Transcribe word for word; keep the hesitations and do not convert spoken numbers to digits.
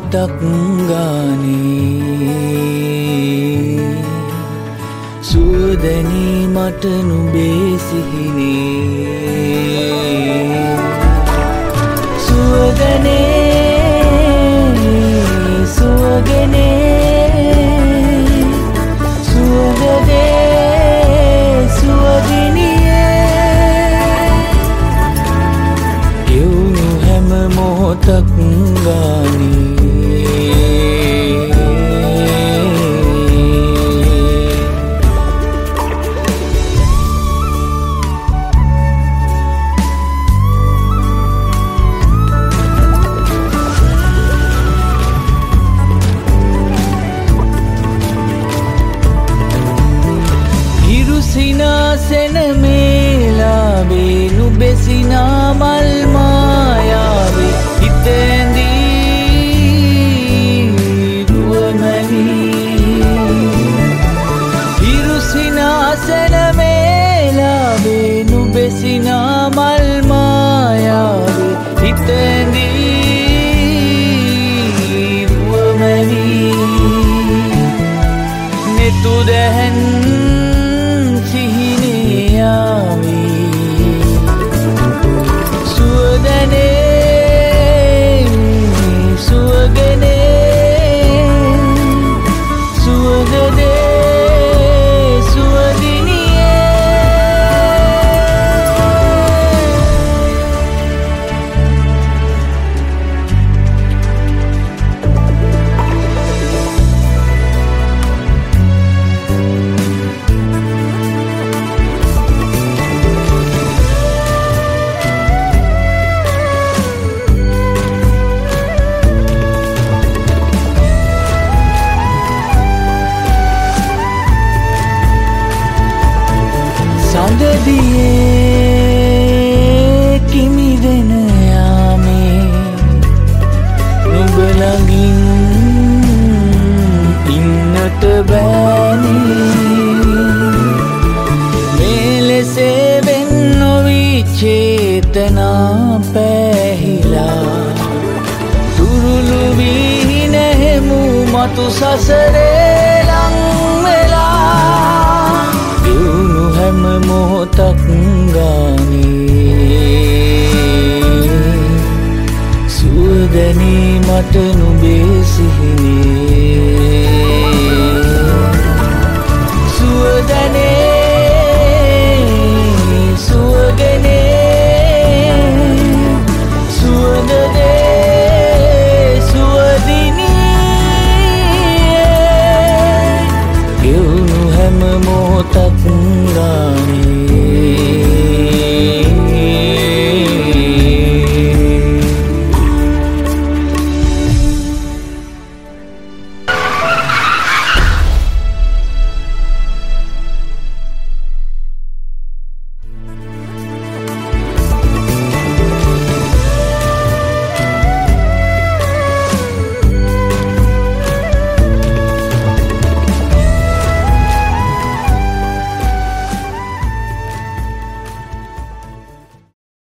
මොහොතක් ගානේ සුවදැනී මට නුඹේ සිහිනේ සුවදනේ සුවගනේ සුවදේ සුවදිනියේ එවුණු හැම මොහොතක් ගානේ සිනාසෙන මේලාවේ නුබෙසිනා මල් මායාවේ හිතැඳී රුවමැවී හිරු සිනාසෙන මේලාවේ නුබෙසිනා මල් මායාවේ හිතැඳී රුවමැවී නෙතු දැහැන් සඳදියේ කිමිදෙන යාමේ නුඹ ළඟින් ඉන්නට බෑනේ මේ ලෙසේ වෙන් නොවී චේතනා පැහිලා දුරුළු වී නැහෙමු මතු සසරේ ලං වෙලා එවුණු හැම මොහොතක් ගානේ සුවදැනී මට නුඹේ සිහිනේ සුවදනේ